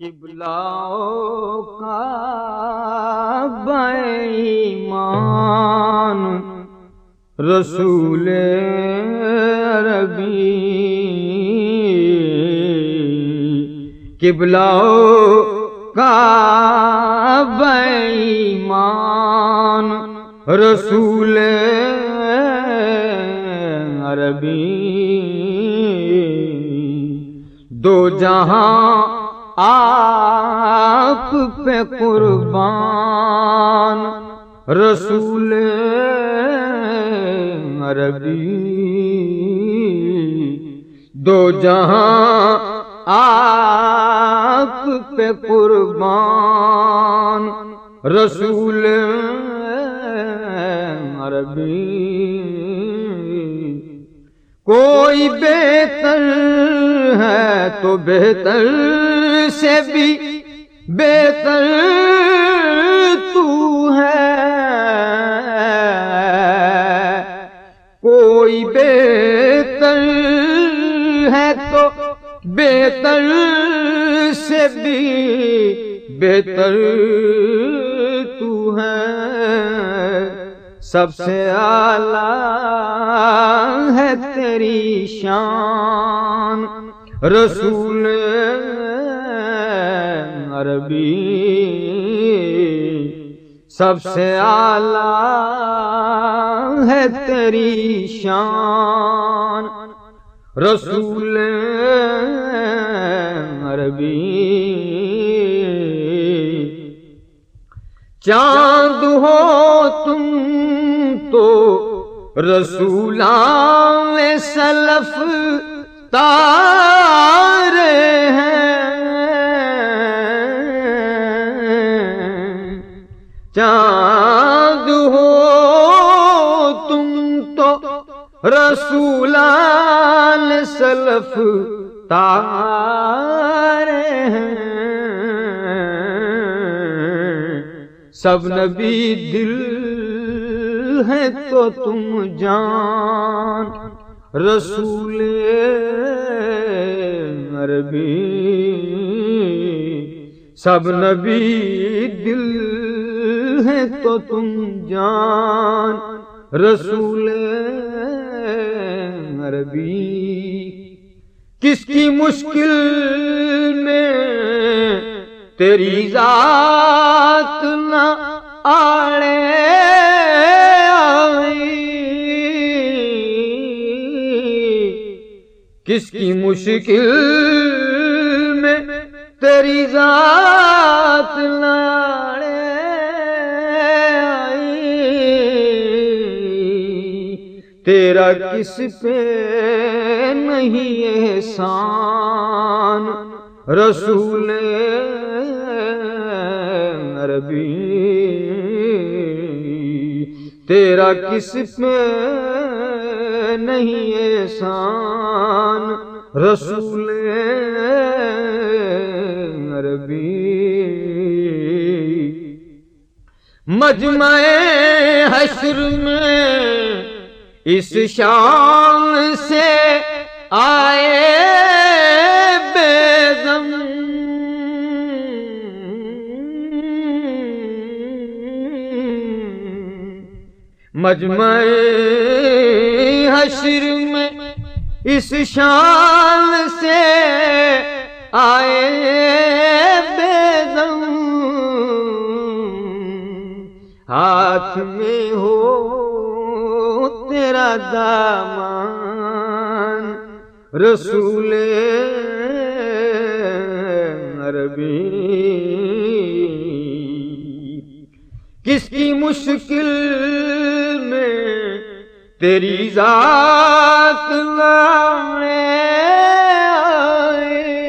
قبلہ کعبہ ایمان رسول عربی، قبلہ کعبہ ایمان رسول عربی، دو جہاں آپ پہ قربان رسول عربی، دو جہاں آپ پہ قربان رسول عربی، کوئی بہتر ہے تو بہتر سے بھی بہتر تو ہے، کوئی بہتر ہے تو بہتر سے بھی بہتر تو ہے، سب سے اعلیٰ ہے تیری شان رسول عربی، سب سے اعلیٰ ہے تیری شان رسول عربی، چاند ہو تم تو رسولان سلف تارے ہیں، چاند ہو تم تو رسولان سلف تارے ہیں، سب نبی دل ہے تو تم جان رسول عربی، سب نبی دل ہے تو تم جان رسول عربی، کس کی مشکل میں تیری ذات نہ آڑے آئی، کس کی مشکل میں تیری ذات نہ آڑے آئی، تیرا کس پہ نہیں احسان رسول عربی، تیرا کس پہ نہیں احسان رسول عربی، مجمع حشر میں اس شان سے آئے بے غم، مجمع حشر میں اس شان سے آئے بے غم، ہاتھ میں ہو تیرا دامان رسول عربی، کس کی مشکل میں تیری ذات لائے آئے،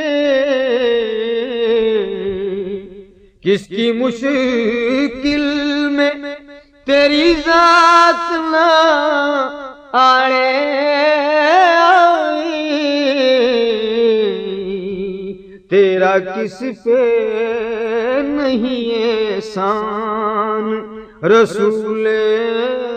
کس کی مشکل میں تیری ذات نہ آڑے آئی، تیرا کس پہ نہیں احسان رسول